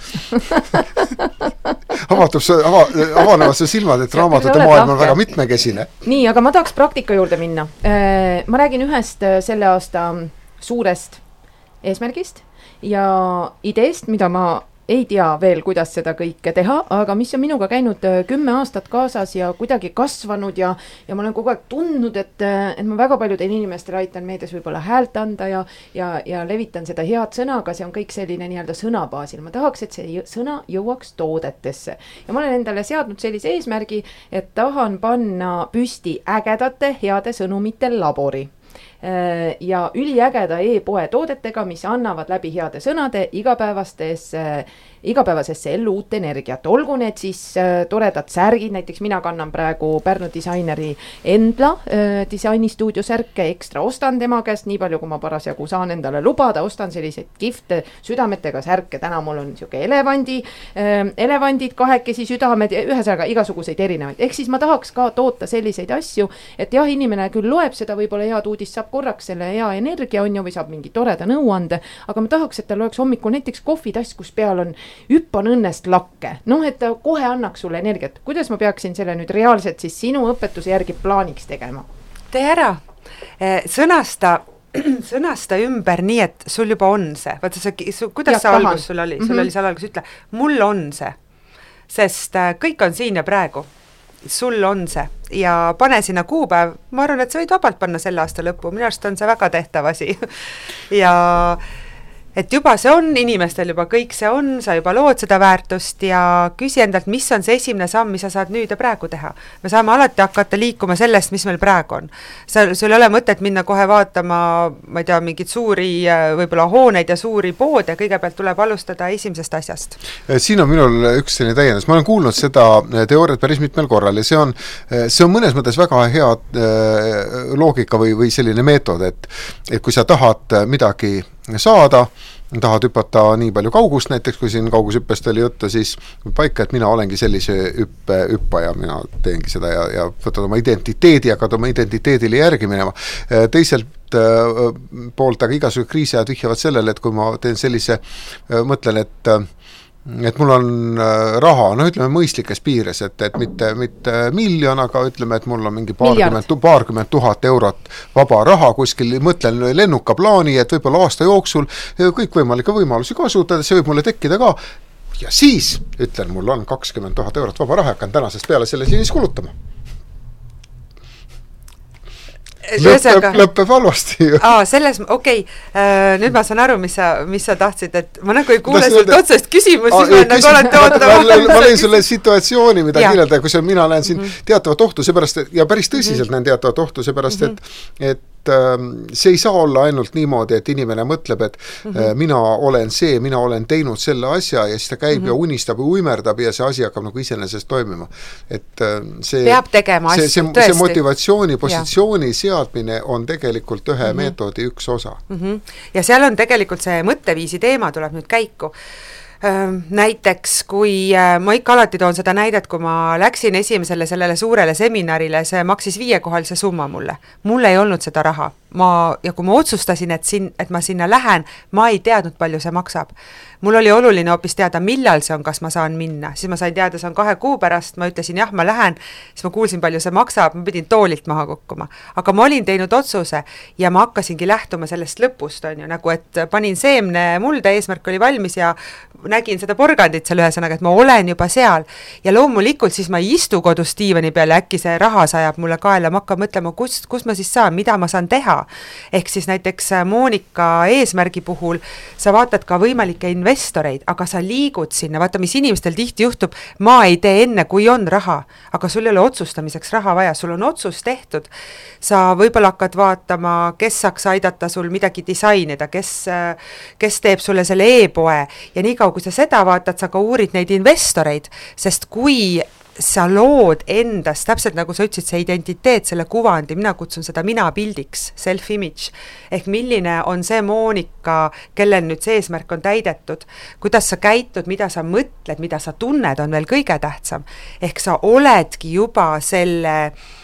avatub see, ava, avanevad see silmad, et raamatute maailm on väga mitmekesine. Nii, aga ma tahaks praktika juurde minna. Ma räägin ühest selle aasta suurest eesmärgist ja ideest, mida ma ei tea veel, kuidas seda kõike teha, aga mis on minuga käinud kümme aastat kaasas ja kuidagi kasvanud ja, ja ma olen kogu aeg tundnud, et, et ma väga paljudel inimestele aitan meedias võib-olla häält anda ja, ja, ja levitan seda head sõnaga, see on kõik selline nii-öelda sõnabaasil. Ma tahaks, et see sõna jõuaks toodetesse ja ma olen endale seadnud sellise eesmärgi, et tahan panna püsti ägedate heade sõnumite labori ja üliägeda e-poe toodetega, mis annavad läbi heade sõnade igapäevastesse, igapäevasesse ellu uut energiat. Olgu need siis äh, toredad särgid, näiteks mina kannan praegu Pärnu disaineri Endla äh, disainistuudio särke, ekstra ostan tema käest, nii palju kui ma parasjagu saan endale lubada, ostan selliseid kihvte südametega särke, täna mul on niisugune elevandi, äh, elevandid, kahekesi südamed, ühesõnaga igasuguseid erinevaid. Ehk siis ma tahaks ka toota selliseid asju, et jah, inimene küll loeb seda, võib-olla head uudist saab korraks selle hea energia on ju, või saab mingi toreda nõuande, aga ma tahaks, et ta loeks hommikul näiteks kohvitass, kus peal on hüppan õnnest lakke. Noh, et ta kohe annaks sulle energiat. Kuidas ma peaksin selle nüüd reaalselt siis sinu õpetuse järgi plaaniks tegema? Tee ära. Sõnasta, sõnasta ümber nii, et sul juba on see. Vaata, sa, kuidas ja, see algus sul oli? Sul mm-hmm. oli see algus, ütle, mul on see. Sest kõik on siin ja praegu. Sul on see ja pane sinna kuupäev, ma arvan, et sa võid vabalt panna selle aasta lõppu, minu arust on see väga tehtav asi ja et juba see on, inimestel juba kõik see on, sa juba lood seda väärtust ja küsi endalt, mis on see esimene samm, mis sa saad nüüd ja praegu teha. Me saame alati hakata liikuma sellest, mis meil praegu on. Sul ei ole mõtet minna kohe vaatama, ma ei tea, mingid suuri võib-olla hooneid ja suuri poode, kõigepealt tuleb alustada esimesest asjast. Siin on minul üks selline täiendus, ma olen kuulnud seda teooriat päris mitmel korral ja see on, see on mõnes mõttes väga hea loogika või, või selline meetod, et, et kui sa tahad midagi saada, tahad hüpata nii palju kaugust, näiteks kui siin kaugushüppest oli juttu, siis paika, et mina olengi sellise hüppe, hüppaja, mina teengi seda ja, ja võtad oma identiteedi, hakkad oma identiteedile järgi minema. Teiselt poolt, aga igasugused kriisiajad vihjavad sellele, et kui ma teen sellise, mõtlen, et et mul on raha, no ütleme mõistlikes piires, et, et mitte, mitte miljon, aga ütleme, et mul on mingi paarkümmend, paarkümmend tuhat eurot vaba raha kuskil, mõtlen lennuka plaani, et võib-olla aasta jooksul kõik võimalikke võimalusi kasutada, see võib mulle tekkida ka, ja siis ütlen, mul on kakskümmend tuhat eurot vaba raha, hakkan tänasest peale selle siis kulutama. Lõppeb, lõppeb halvasti. Aa, selles, okei, okay. Nüüd ma saan aru, mis sa, mis sa tahtsid, et ma nagu ei kuule sult otsest küsimus, siis ma nagu olete ootama. Ma, ma lõin sulle situatsiooni, mida kirjelda, kui mina näen siin teatavat ohtu, seepärast, ja päris tõsiselt näen teatavat ohtu, seepärast, et, et see ei saa olla ainult niimoodi, et inimene mõtleb, et mm-hmm. mina olen see, mina olen teinud selle asja ja siis ta käib mm-hmm. ja unistab ja uimerdab ja see asi hakkab nagu iseenesest toimima. Et see, peab tegema see, see, asju, see motivatsiooni, positsiooni ja. Seadmine on tegelikult ühe mm-hmm. meetodi üks osa. Mm-hmm. Ja seal on tegelikult see mõtteviisi teema tuleb nüüd käiku. Näiteks, kui ma ikka alati toon seda näidet, kui ma läksin esimesele sellele suurele seminarile, see maksis viiekohalise summa mulle. Mul ei olnud seda raha. Ma, ja kui ma otsustasin, et, sin, et ma sinna lähen, ma ei teadnud, palju see maksab. Mul oli oluline hoopis teada, millal see on, kas ma saan minna. Siis ma sain teada, see on kahe kuu pärast, ma ütlesin, jah, ma lähen, siis ma kuulsin, palju see maksab, ma pidin toolilt maha kukkuma. Aga ma olin teinud otsuse ja ma hakkasingi lähtuma sellest lõpust, on ju, nagu et panin seemne mulda, eesmärk oli valmis ja nägin seda porgandit seal ühesõnaga, et ma olen juba seal. Ja loomulikult siis ma ei istu kodus diivani peale, äkki see raha sajab mulle kaela, ma hakkan mõtlema, kus, kus ma siis saan, mida ma saan teha. Ehk siis näiteks Moonika eesmärgi puhul sa vaatad ka võimalikke investoreid, aga sa liigud sinna, vaata, mis inimestel tihti juhtub, ma ei tee enne, kui on raha, aga sul ei ole otsustamiseks raha vaja, sul on otsus tehtud. Sa võib-olla hakkad vaatama, kes saaks aidata sul midagi disainida, kes, kes teeb sulle selle e-poe ja nii kaua, kui sa seda vaatad, sa ka uurid neid investoreid, sest kui sa lood endast, täpselt nagu sa ütlesid, see identiteet, selle kuvandi, mina kutsun seda mina pildiks, self-image, ehk milline on see Moonika, kellel nüüd see eesmärk on täidetud, kuidas sa käitud, mida sa mõtled, mida sa tunned, on veel kõige tähtsam, ehk sa oledki juba selle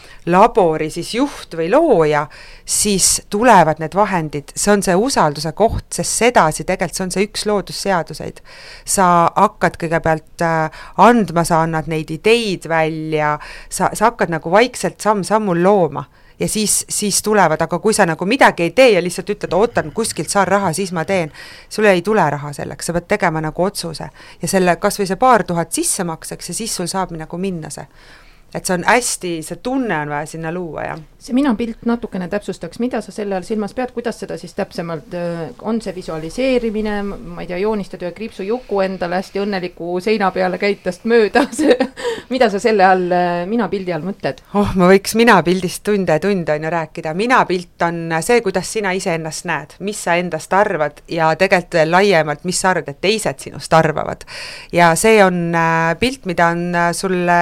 labori siis juht või looja, siis tulevad need vahendid, see on see usalduse koht, sest sedasi tegelikult see on see üks loodusseaduseid. Sa hakkad kõigepealt andma, sa annad neid ideid välja, sa, sa hakkad nagu vaikselt samm-sammul looma ja siis, siis tulevad, aga kui sa nagu midagi ei tee ja lihtsalt ütled, ootan kuskilt saan raha, siis ma teen, sulle ei tule raha selleks, sa pead tegema nagu otsuse ja selle kas või see paar tuhat sissemakseks ja siis sul saab nagu minna see. Et see on hästi, see tunne on vaja sinna luua, jah. See mina pilt natukene täpsustaks, mida sa selle all silmas pead, kuidas seda siis täpsemalt, on see visualiseerimine, ma ei tea, joonistad ühe kriipsu juku endale hästi õnneliku seina peale käitast mööda, see, mida sa selle all, mina pildi all mõtled? Oh, ma võiks mina pildist tunde ja tunde on ju rääkida. Mina pilt on see, kuidas sina ise ennast näed, mis sa endast arvad ja tegelikult veel laiemalt, mis sa arvad, et teised sinust arvavad. Ja see on pilt, mida on sulle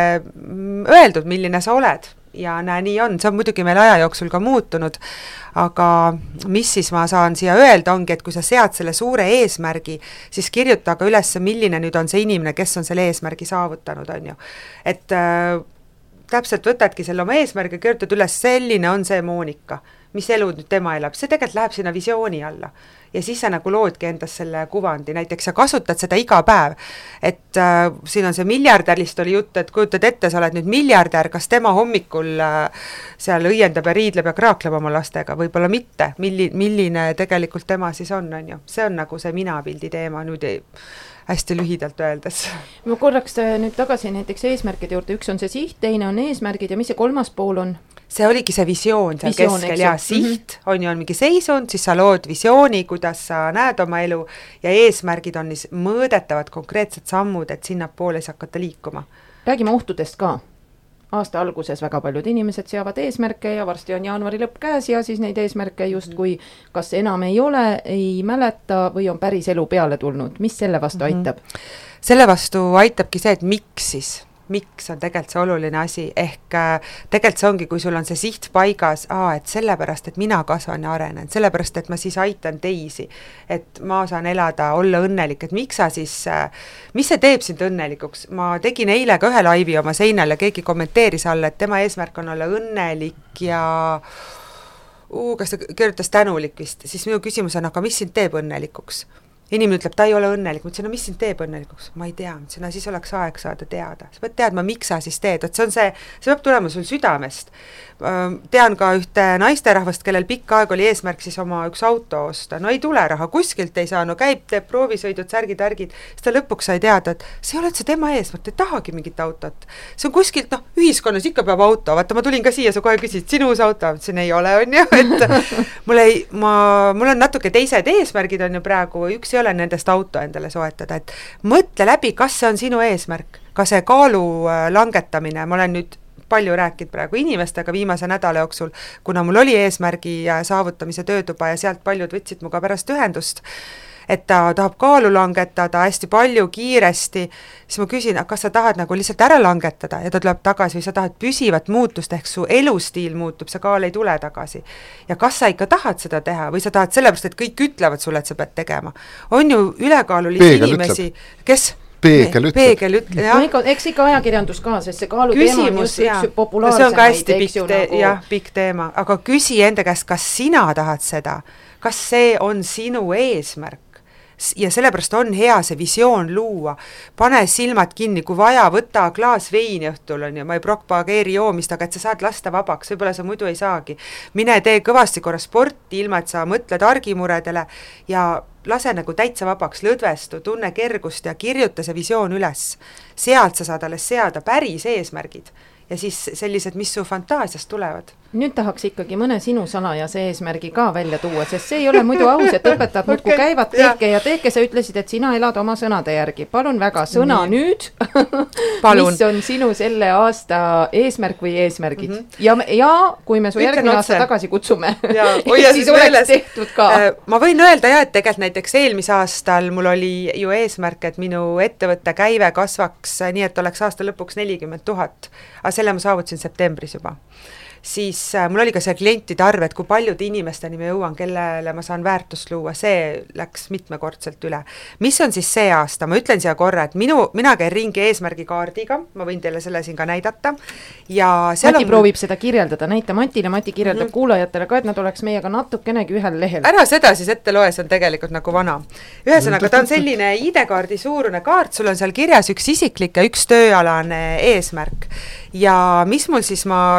öeldud, milline sa oled ja näe, nii on, see on muidugi meil aja jooksul ka muutunud, aga mis siis ma saan siia öelda ongi, et kui sa sead selle suure eesmärgi, siis kirjuta aga üles, milline nüüd on see inimene, kes on selle eesmärgi saavutanud, on ju. Et äh, täpselt võtadki selle oma eesmärgi, kirjutad üles, selline on see Moonika, mis elu nüüd tema elab, see tegelikult läheb sinna visiooni alla. Ja siis sa nagu loodki endast selle kuvandi, näiteks sa kasutad seda iga päev, et äh, siin on see miljardärist oli jutt, et kujutad ette, sa oled nüüd miljardär, kas tema hommikul äh, seal õiendab ja riidleb ja kraakleb oma lastega, võib-olla mitte, milli, milline tegelikult tema siis on, on ju, see on nagu see minapildi teema, nüüd ei hästi lühidalt öeldes. Ma korraks nüüd tagasi näiteks eesmärkide juurde, üks on see siht, teine on eesmärgid ja mis see kolmas pool on? see oligi see visioon seal Visioon, keskel eks ja ju? siht mm -hmm. on ju on mingi seisund, siis sa lood visiooni, kuidas sa näed oma elu ja eesmärgid on siis mõõdetavad konkreetsed sammud, et sinnapoole siis hakata liikuma. Räägime ohtudest ka. Aasta alguses väga paljud inimesed seavad eesmärke ja varsti on jaanuari lõpp käes ja siis neid eesmärke justkui kas enam ei ole, ei mäleta või on päris elu peale tulnud. Mis selle vastu mm -hmm. aitab? Selle vastu aitabki see, et miks siis? Miks on tegelikult see oluline asi, ehk äh, tegelikult see ongi, kui sul on see siht paigas, aa, et sellepärast, et mina kasvan ja arenen, sellepärast, et ma siis aitan teisi, et ma saan elada, olla õnnelik, et miks sa siis, äh, mis see teeb sind õnnelikuks? Ma tegin eile ka ühe laivi oma seinal ja keegi kommenteeris alla, et tema eesmärk on olla õnnelik ja uh, kas ta kirjutas tänulik vist, siis minu küsimus on, aga mis sind teeb õnnelikuks? Inimene ütleb, ta ei ole õnnelik, ma ütlesin, no mis sind teeb õnnelikuks? Ma ei tea, ma ütlesin, no siis oleks aeg saada teada. Sa pead teadma, miks sa siis teed, et see on see, see peab tulema sul südamest. Tean ka ühte naisterahvast, kellel pikka aeg oli eesmärk siis oma üks auto osta. No ei tule raha, kuskilt ei saa, no käib, teeb proovisõidud, särgid, ärgid. Siis ta lõpuks sai teada, et see oled see tema eesmärk, ta ei tahagi mingit autot. See on kuskilt, noh, ühiskonnas ikka peab auto. Vaata, ma tulin ka siia, sa kohe küsid, sinu uus auto, ütlesin, ei ole, on ju, et mul, ei, ma, mul on natuke teised eesmärgid on ju praegu, üks ei ole nendest auto endale soetada, et mõtle läbi, kas see on sinu eesmärk, ka see kaalu langetamine, ma olen nüüd palju rääkinud praegu inimestega viimase nädala jooksul, kuna mul oli eesmärgi saavutamise töötuba ja sealt paljud võtsid muga pärast ühendust, et ta tahab kaalu langetada hästi palju, kiiresti, siis ma küsin, kas sa tahad nagu lihtsalt ära langetada ja ta tuleb tagasi või sa tahad püsivat muutust, ehk su elustiil muutub, see kaal ei tule tagasi. Ja kas sa ikka tahad seda teha või sa tahad sellepärast, et kõik ütlevad sulle, et sa pead tegema. On ju ülekaalulisi inimesi, kes peegel ütleb. Peegel ütleb, jah. No, eks ikka ajakirjandus ka, sest see kaalu teema on just üks populaarsemaid. See on ka hästi pikk, te nagu... jah, pikk teema, aga küsi enda käest, kas sina tahad seda, kas see on sinu eesmärk ja sellepärast on hea see visioon luua, pane silmad kinni, kui vaja, võta klaas veini õhtul on ju, ma ei propageeri joomist, aga et sa saad lasta vabaks, võib-olla sa muidu ei saagi. Mine tee kõvasti korra sporti, ilma et sa mõtled argimuredele ja lase nagu täitsa vabaks, lõdvestu, tunne kergust ja kirjuta see visioon üles. Sealt sa saad alles seada päris eesmärgid ja siis sellised, mis su fantaasiast tulevad. Nüüd tahaks ikkagi mõne sinu salajase eesmärgi ka välja tuua, sest see ei ole muidu aus, et õpetajad muudkui okay, käivad, teeke ja teeke, sa ütlesid, et sina elad oma sõnade järgi. Palun väga, sõna Nii. nüüd. Mis on sinu selle aasta eesmärk või eesmärgid? Mm -hmm. ja, ja kui me su Ütlen järgmine aasta tagasi kutsume, siis oleks meeles. tehtud ka. Ma võin öelda ja, et tegelikult näiteks eelmise aastal mul oli ju eesmärk, et minu ettevõtte käive kasvaks nii, et oleks aasta lõpuks nelikümmend tuhat. Aga selle ma saavutasin septembris juba. Siis äh, mul oli ka see klientide arv, et kui paljude inimesteni ma jõuan, kellele ma saan väärtust luua, see läks mitmekordselt üle. Mis on siis see aasta? Ma ütlen siia korra, et minu, mina käin ringi eesmärgikaardiga, ma võin teile selle siin ka näidata. Ja Mati on... proovib seda kirjeldada, näita Matile, Mati kirjeldab mm -hmm. kuulajatele ka, et nad oleks meiega natukenegi ühel lehel. Ära seda siis ette loe, see on tegelikult nagu vana. Ühesõnaga, ta on selline I D-kaardi suurune kaart, sul on seal kirjas üks isiklik ja üks tööalane eesmärk. Ja mis mul siis ma...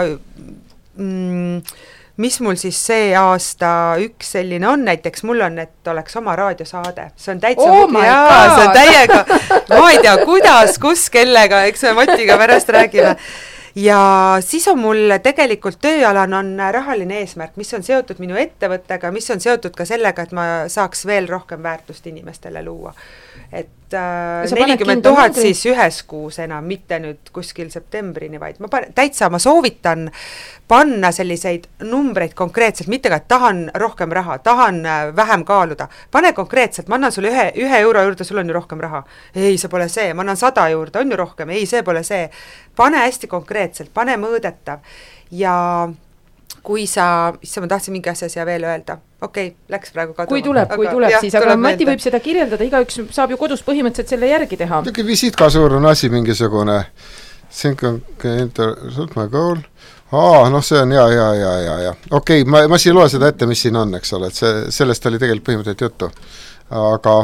Mm, mis mul siis see aasta üks selline on, näiteks mul on, et oleks oma raadiosaade, see on täitsa oh jaa, see on täiega, ma ei tea, kuidas, kus, kellega, eks me Matiga pärast räägime. Ja siis on mul tegelikult tööalane on rahaline eesmärk, mis on seotud minu ettevõttega, mis on seotud ka sellega, et ma saaks veel rohkem väärtust inimestele luua. Et nelikümmend tuhat siis ühes kuus enam, mitte nüüd kuskil septembrini, vaid ma pan, täitsa ma soovitan panna selliseid numbreid konkreetselt, mitte ka, et tahan rohkem raha, tahan vähem kaaluda. Pane konkreetselt, ma annan sulle ühe, ühe euro juurde, sul on ju rohkem raha. Ei, see pole see, ma annan sada juurde, on ju rohkem. Ei, see pole see. Pane hästi konkreetselt, pane mõõdetav. Ja kui sa, issa ma tahtsin mingi asja siia veel öelda. Okei, okay, läks praegu kaduma. Kui tuleb, aga, kui tuleb jah, siis, aga tuleb Mati meelde. Võib seda kirjeldada, igaüks saab ju kodus põhimõtteliselt selle järgi teha. Tegi visiitkasuur on asi mingisugune, think on my goal. Aa, noh, see on ja, ja, ja, ja, ja. Okei, okay, ma, ma siin loe seda ette, mis siin on, eks ole, et see, sellest oli tegelikult põhimõtteliselt juttu. Aga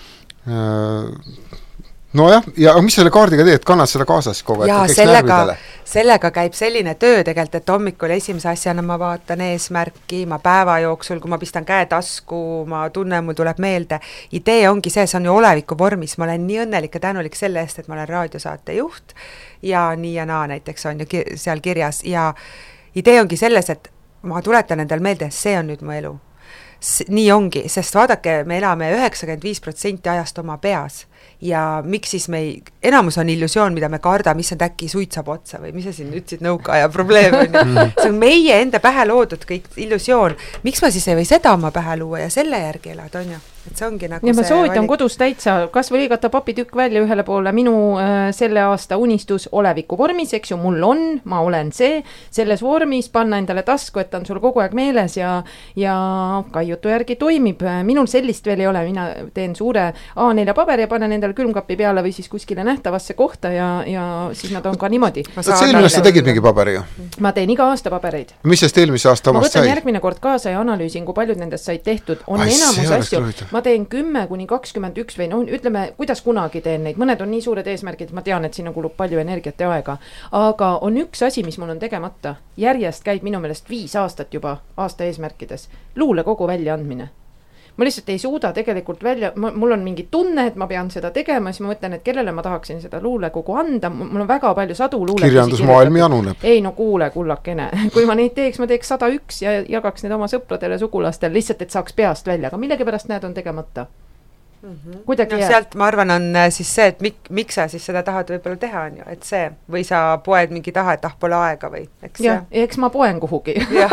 äh, no jah, ja mis selle kaardiga teed, kannad seda kaasas kogu aeg? Jaa, sellega, sellega käib selline töö tegelikult, et hommikul esimese asjana ma vaatan eesmärki, ma päeva jooksul, kui ma pistan käe tasku, ma tunnen, mul tuleb meelde. Idee ongi see, see on ju oleviku vormis, ma olen nii õnnelik ja tänulik selle eest, et ma olen raadiosaate juht ja nii ja naa näiteks on ju ki- seal kirjas ja idee ongi selles, et ma tuletan endal meelde, see on nüüd mu elu. Nii ongi, sest vaadake, me elame üheksakümmend viis protsenti ajast oma peas ja miks siis me ei, enamus on illusioon, mida me kardame, mis on äkki suitsab otsa või mis sa siin ütlesid, nõukaaja probleem on ju. See on meie enda pähe loodud kõik illusioon. Miks ma siis ei või seda oma pähe luua ja selle järgi elada, on ju? Et see ongi nagu ja ma soovitan valik. Kodus täitsa, kas või lõigata papitükk välja ühele poole, minu äh, selle aasta unistus oleviku vormis, eks ju, mul on, ma olen see, selles vormis, panna endale tasku, et on sul kogu aeg meeles ja, ja kaiutu järgi toimib. Minul sellist veel ei ole, mina teen suure A neljä paberi ja panen endale külmkapi peale või siis kuskile nähtavasse kohta ja, ja siis nad on ka niimoodi. See eelmine sa tegid mingi paberi ju? Ma teen iga aasta pabereid. Mis sest eelmise aasta omast sai? Ma võtan järgmine kord kaasa ja analüüsin, kui paljud nendest said tehtud. On Ai, enamus asju. Ma teen kümme kuni kakskümmend üks või no ütleme, kuidas kunagi teen neid. Mõned on nii suured eesmärgid, ma tean, et sinna kulub palju energiat ja aega. Aga on üks asi, mis mul on tegemata. Järjest käib minu meelest viis aastat juba aasta eesmärkides. Luule kogu väljaandmine. Ma lihtsalt ei suuda tegelikult välja, mul on mingi tunne, et ma pean seda tegema, siis ma mõtlen, et kellele ma tahaksin seda luulekogu anda. Mul on väga palju sadu luule. Kirjandusmaailm januneb. Ei, no kuule, kullakene. Kui ma neid teeks, ma teeks sada üks ja jagaks need oma sõpradele, sugulastel, lihtsalt, et saaks peast välja. Aga millegi pärast näed on tegemata. Mm-hmm. No, sealt ma arvan on siis see, et mik, miks sa siis seda tahad võib-olla teha on ju, et see või sa poed mingi taha, et ah, pole aega või eks ja, see? Eks ma poen kuhugi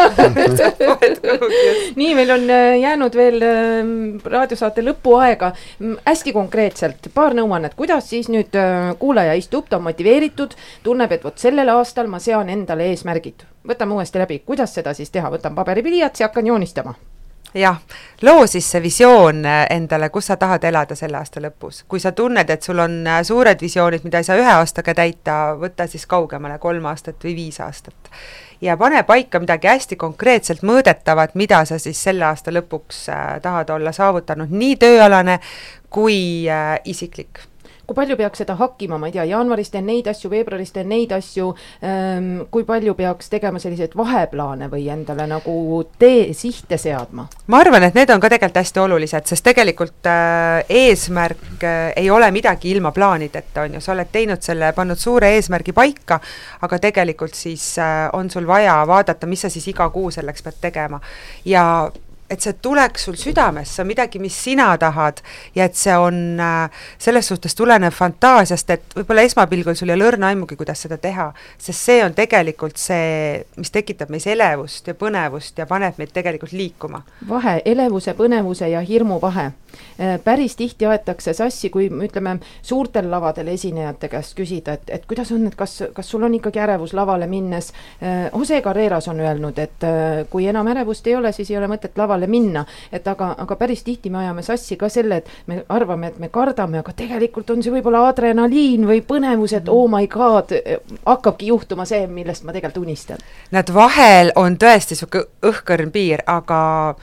kuhugi nii, meil on jäänud veel raadiosaate lõpuaega hästi konkreetselt, paar nõuannet, kuidas siis nüüd kuulaja istub, ta on motiveeritud, tunneb, et võt sellel aastal ma sean endale eesmärgid, võtame uuesti läbi, kuidas seda siis teha, võtan paberipiliats ja hakkan joonistama. Jah, loo siis see visioon endale, kus sa tahad elada selle aasta lõpus. Kui sa tunned, et sul on suured visioonid, mida ei saa ühe aastaga täita, võta siis kaugemale kolm aastat või viis aastat. Ja pane paika midagi hästi konkreetselt mõõdetavat, mida sa siis selle aasta lõpuks tahad olla saavutanud, nii tööalane kui isiklik. Kui palju peaks seda hakkima, ma ei tea, jaanuaris teen neid asju, veebruaris teen neid asju, ähm, kui palju peaks tegema selliseid vaheplaane või endale nagu tee sihte seadma? Ma arvan, et need on ka tegelikult hästi olulised, sest tegelikult äh, eesmärk äh, ei ole midagi ilma plaanideta, on ju, sa oled teinud selle, pannud suure eesmärgi paika, aga tegelikult siis äh, on sul vaja vaadata, mis sa siis iga kuu selleks pead tegema ja et see tuleks sul südamesse, midagi, mis sina tahad ja et see on äh, selles suhtes tulenev fantaasiast, et võib-olla esmapilgul sul ei ole õrna aimugi, kuidas seda teha, sest see on tegelikult see, mis tekitab meis elevust ja põnevust ja paneb meid tegelikult liikuma. Vahe, elevuse, põnevuse ja hirmu vahe. Päris tihti aetakse sassi, kui ütleme suurtel lavadel esinejate käest küsida, et, et kuidas on, et kas, kas sul on ikkagi ärevus lavale minnes. Jose Carreras on öelnud, et kui enam ärevust ei ole, siis ei ole mõtet lavale minna, et aga, aga päris tihti me ajame sassi ka selle, et me arvame, et me kardame, aga tegelikult on see võib-olla adrenaliin või põnevus, et oh my god, hakkabki juhtuma see, millest ma tegelikult unistan. Nad vahel on tõesti suke õhkõrn piir, aga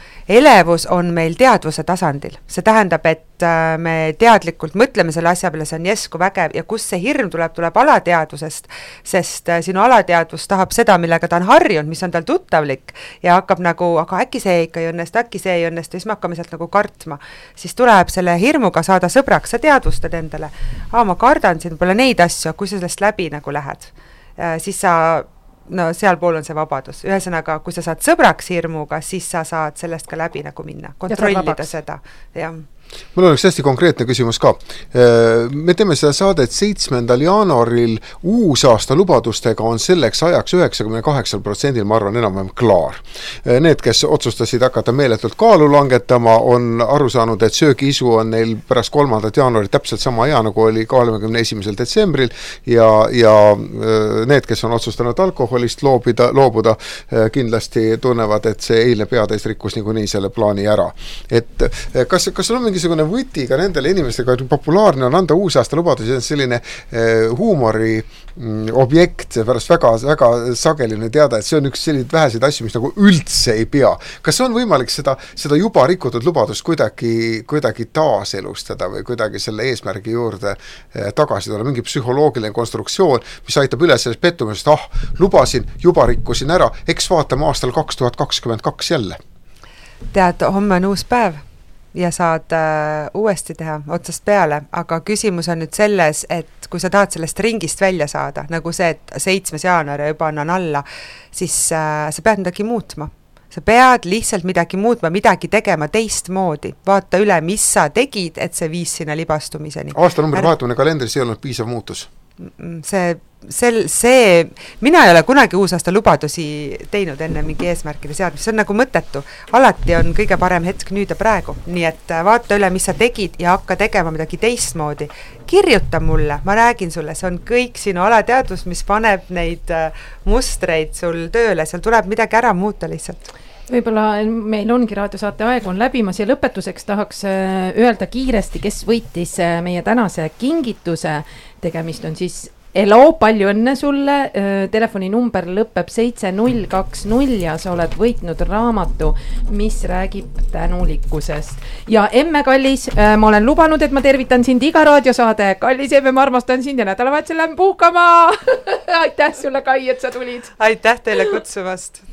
elevus on meil teadvuse tasandil. See tähendab, et me teadlikult mõtleme selle asja peale, see on jesku vägev ja kus see hirm tuleb, tuleb alateadvusest, sest sinu alateadvus tahab seda, millega ta on harjunud, mis on tal tuttavlik ja hakkab nagu, aga äkki see ikka ei õnnestu, äkki see ei õnnestu, siis me hakkame sealt nagu kartma. Siis tuleb selle hirmuga saada sõbraks, sa teadvustad endale, aa, ma kardan siin võib-olla neid asju, kui sa sellest läbi nagu lähed, siis sa no sealpool on see vabadus. Ühesõnaga, kui sa saad sõbraks hirmuga, siis sa saad sellest ka läbi nagu minna, kontrollida seda. Jah. Mul on üks hästi konkreetne küsimus ka. Me teeme seda saadet seitsmendal jaanuaril uusaasta lubadustega on selleks ajaks üheksakümmend kaheksa protsendil, ma arvan, enam-vähem klaar. Need, kes otsustasid hakata meeletult kaalu langetama, on aru saanud, et söögiisu on neil pärast kolmandat jaanuari täpselt sama hea, nagu oli kolmekümne esimesel detsembril ja, ja need, kes on otsustanud alkoholist loobida, loobuda, kindlasti tunnevad, et see eilne peatäis rikkus niikuinii selle plaani ära. Et kas, kas on mingi mingisugune võti ka nendele inimestega, populaarne on anda uusaasta lubadusi, see on selline eh, huumori mm, objekt, pärast väga, väga sageline teada, et see on üks selline väheseid asju, mis nagu üldse ei pea. Kas on võimalik seda, seda juba rikutud lubadust kuidagi, kuidagi taaselustada või kuidagi selle eesmärgi juurde eh, tagasi tulla, mingi psühholoogiline konstruktsioon, mis aitab üle sellest pettumisest, ah, lubasin, juba rikkusin ära, eks vaatame aastal kaks tuhat kakskümmend kaks jälle. Tead, homme on uus päev. ja saad äh, uuesti teha otsast peale, aga küsimus on nüüd selles, et kui sa tahad sellest ringist välja saada, nagu see, et seitsmes jaanuar ja juba annan alla, siis äh, sa pead midagi muutma. Sa pead lihtsalt midagi muutma, midagi tegema teistmoodi. Vaata üle, mis sa tegid, et see viis sinna libastumiseni. Aastanumbri Är... vahetumine kalendris ei olnud piisav muutus. See, sel, see, mina ei ole kunagi uusaasta lubadusi teinud enne mingi eesmärkide seadmist, see on nagu mõttetu. Alati on kõige parem hetk nüüd ja praegu, nii et vaata üle, mis sa tegid ja hakka tegema midagi teistmoodi. Kirjuta mulle, ma räägin sulle, see on kõik sinu alateadvus, mis paneb neid mustreid sul tööle, seal tuleb midagi ära muuta lihtsalt. Võib-olla meil ongi raadiosaate aeg on läbimas ja lõpetuseks tahaks öelda kiiresti, kes võitis meie tänase kingituse. Tegemist on siis Elo, palju õnne sulle, telefoninumber lõpeb seitse null kaks null ja sa oled võitnud raamatu, mis räägib tänulikkusest. Ja Emme Kallis, ma olen lubanud, et ma tervitan sind iga raadiosaade. Kallis Emme, ma armastan sind ja nädalavahetusel lähen puhkama. Aitäh sulle, Kai, et sa tulid. Aitäh teile kutsumast.